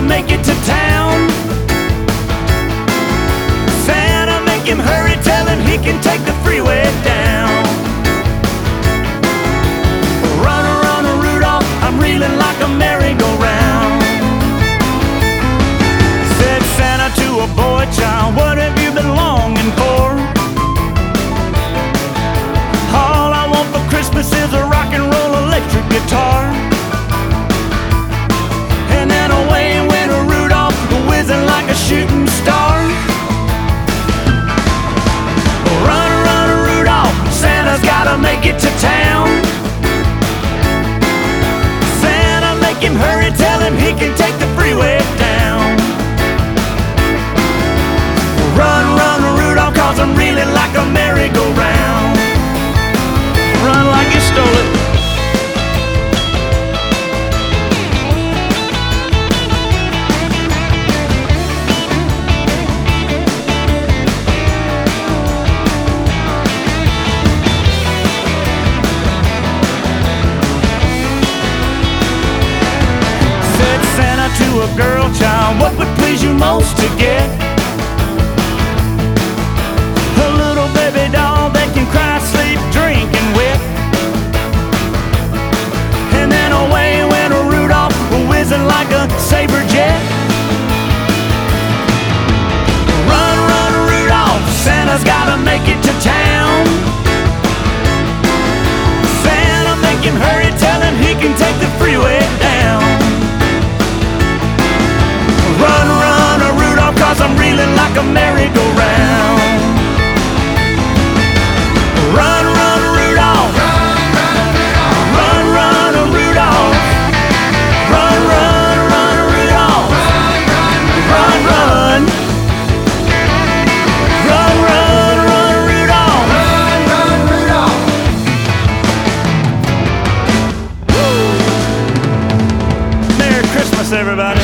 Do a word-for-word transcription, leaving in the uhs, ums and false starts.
make it to town. Santa, make him hurry, tell him he can take the freeway down. Run, run, Rudolph, I'm reeling like a merry-go-round. Said Santa to a boy child, what have you been longing for? All I want for Christmas is a rock and roll electric guitar. And then away went a Rudolph, whizzing like a shooting star. Run, run, Rudolph, Santa's gotta make it to town. Santa, make him hurry, tell him he can take the freeway down. Run, run, Rudolph, cause I'm reeling like a merry-go-round. Run like you stole it. To a girl child, what would please you most to get? A little baby doll that can cry, sleep, drink, and whip. And then away went a Rudolph, whizzing like a saber jet. Run, run, Rudolph, Santa's gotta make it to town. Santa, make him hurry, tell him he can take the freeway down. Run, run, a Rudolph, cause I'm reeling like a merry-go-round. Run, run, Rudolph. Run, run, a Rudolph. Run, run, run, Rudolph. Run, run. Run, run, run, Rudolph. Run, run, Rudolph. Woo! Merry Christmas, everybody.